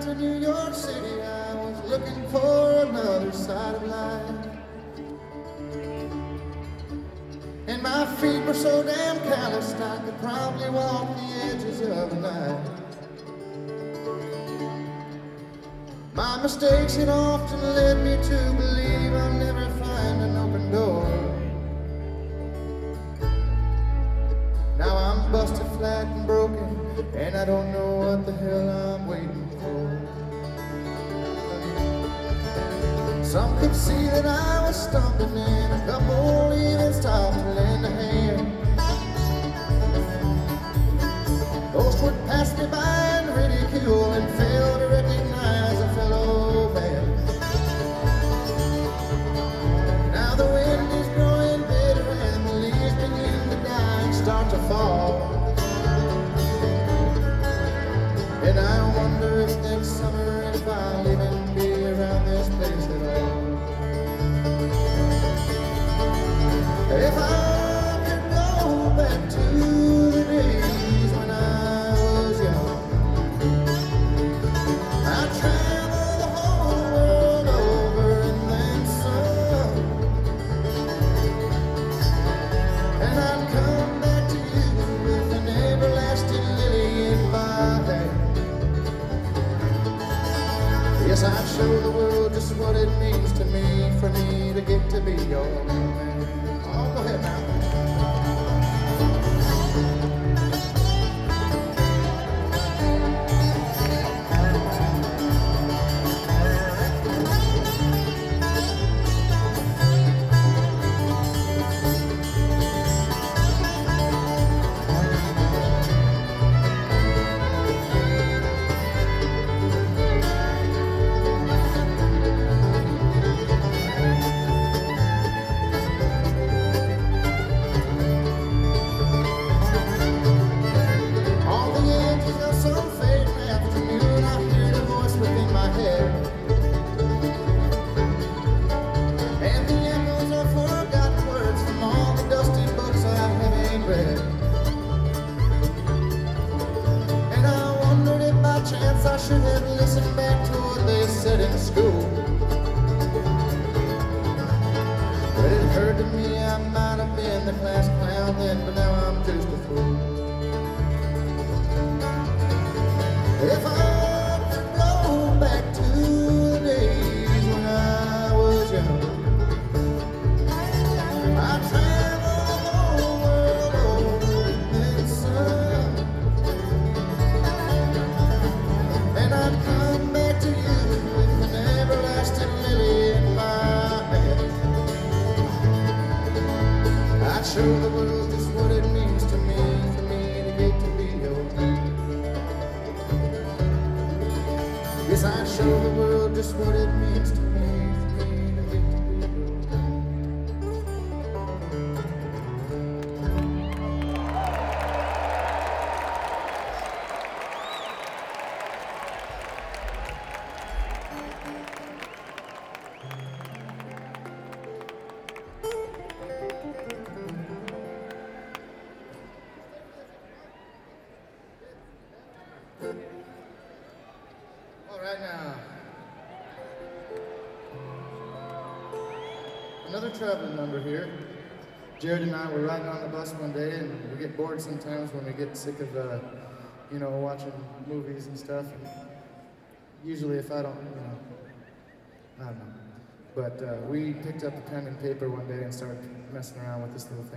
out to New York City, I was looking for another side of life. And my feet were so damn calloused I could probably walk the edges of the night. My mistakes had often led me to believe I'll never find an open door. Now I'm busted flat and broken, and I don't know what the hell I'm waiting for. Some could see that I was stumbling, and a couple even stopped to lend a hand. Those would pass me by and ridicule and fail to recognize a fellow man. Now the wind is growing bitter and the leaves begin to die and start to fall. And I wonder if next summer if I'll even be around this place at all. If I could go back to the days when I was young, I'd travel the whole world over and then some. And I'd come back to you with an everlasting lily in my hand. Yes, I'd show the world just what it means to me for me to get to be your man. Oh, go ahead now. I should have listened back to what they said in school. But it occurred to me I might have been the class clown then, but now I'm just a fool. If I could go back to the days when I was young, I'd travel the whole world over and then some. And I'd come back to you with an everlasting lily in my hand. I'd show the world just what it means to me for me to get to be your man. Yes, I'd show the world just what it means to me for me to get to be your man. All right now, another traveling number here. Jared and I were riding on the bus one day, and we get bored sometimes when we get sick of, watching movies and stuff. And usually, if I don't, I don't know. But we picked up a pen and paper one day and started messing around with this little thing.